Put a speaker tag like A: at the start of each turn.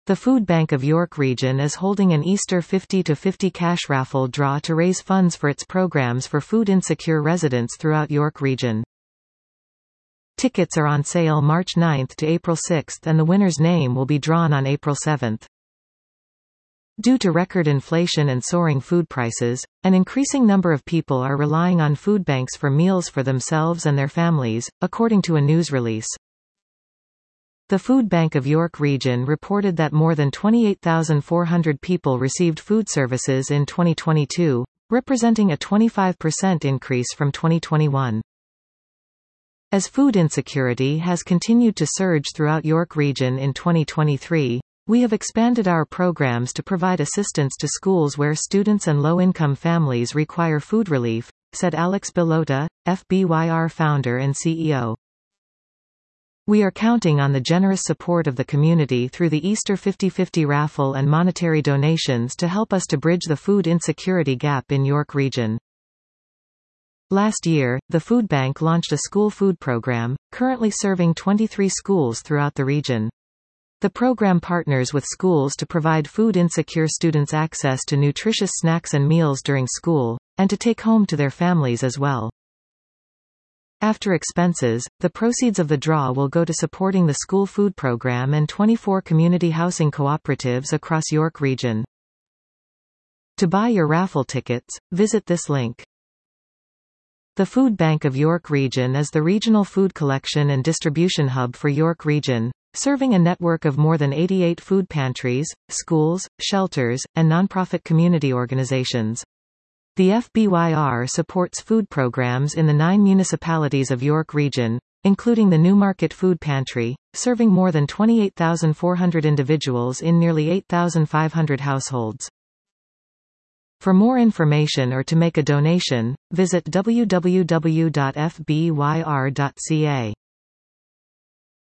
A: The Food Bank of York Region is holding an Easter 50 to 50 cash raffle draw to raise funds for its programs for food-insecure residents throughout York Region. Tickets are on sale March 9 to April 6 and the winner's name will be drawn on April 7. Due to record inflation and soaring food prices, an increasing number of people are relying on food banks for meals for themselves and their families, according to a news release. The Food Bank of York Region reported that more than 28,400 people received food services in 2022, representing a 25% increase from 2021. As food insecurity has continued to surge throughout York Region in 2023, we have expanded our programs to provide assistance to schools where students and low-income families require food relief, said Alex Bellota, FBYR founder and CEO. We are counting on the generous support of the community through the Easter 50/50 raffle and monetary donations to help us to bridge the food insecurity gap in York Region. Last year, the Food Bank launched a school food program, currently serving 23 schools throughout the region. The program partners with schools to provide food-insecure students access to nutritious snacks and meals during school, and to take home to their families as well. After expenses, the proceeds of the draw will go to supporting the school food program and 24 community housing cooperatives across York Region. To buy your raffle tickets, visit this link. The Food Bank of York Region is the regional food collection and distribution hub for York Region, serving a network of more than 88 food pantries, schools, shelters, and nonprofit community organizations. The FBYR supports food programs in the 9 municipalities of York Region, including the Newmarket Food Pantry, serving more than 28,400 individuals in nearly 8,500 households. For more information or to make a donation, visit www.fbyr.ca.